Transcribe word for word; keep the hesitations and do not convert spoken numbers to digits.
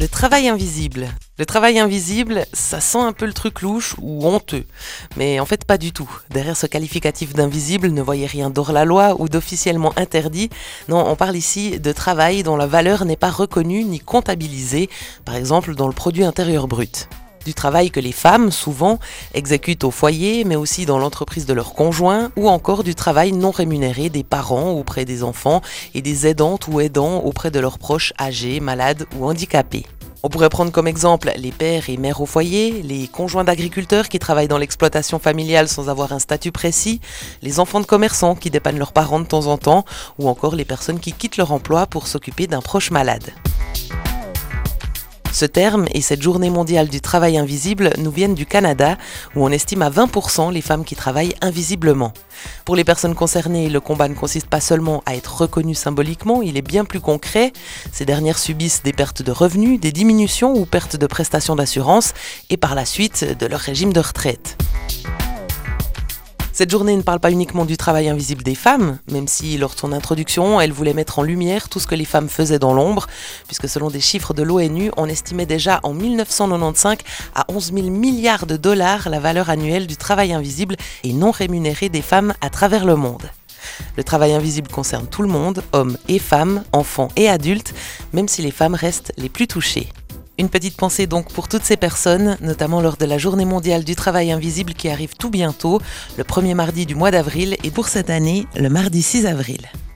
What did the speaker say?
Le travail invisible. Le travail invisible, ça sent un peu le truc louche ou honteux. Mais en fait, pas du tout. Derrière ce qualificatif d'invisible, ne voyez rien d'hors-la-loi ou d'officiellement interdit. Non, on parle ici de travail dont la valeur n'est pas reconnue ni comptabilisée, par exemple dans le produit intérieur brut. Du travail que les femmes, souvent, exécutent au foyer, mais aussi dans l'entreprise de leur conjoint, ou encore du travail non rémunéré des parents auprès des enfants et des aidantes ou aidants auprès de leurs proches âgés, malades ou handicapés. On pourrait prendre comme exemple les pères et mères au foyer, les conjoints d'agriculteurs qui travaillent dans l'exploitation familiale sans avoir un statut précis, les enfants de commerçants qui dépannent leurs parents de temps en temps, ou encore les personnes qui quittent leur emploi pour s'occuper d'un proche malade. Ce terme et cette journée mondiale du travail invisible nous viennent du Canada, où on estime à vingt pour cent les femmes qui travaillent invisiblement. Pour les personnes concernées, le combat ne consiste pas seulement à être reconnu symboliquement, il est bien plus concret. Ces dernières subissent des pertes de revenus, des diminutions ou pertes de prestations d'assurance et par la suite de leur régime de retraite. Cette journée ne parle pas uniquement du travail invisible des femmes, même si lors de son introduction, elle voulait mettre en lumière tout ce que les femmes faisaient dans l'ombre, puisque selon des chiffres de l'ONU, on estimait déjà en mille neuf cent quatre-vingt-quinze à onze mille milliards de dollars la valeur annuelle du travail invisible et non rémunéré des femmes à travers le monde. Le travail invisible concerne tout le monde, hommes et femmes, enfants et adultes, même si les femmes restent les plus touchées. Une petite pensée donc pour toutes ces personnes, notamment lors de la journée mondiale du travail invisible qui arrive tout bientôt, le premier mardi du mois d'avril et pour cette année, le mardi six avril.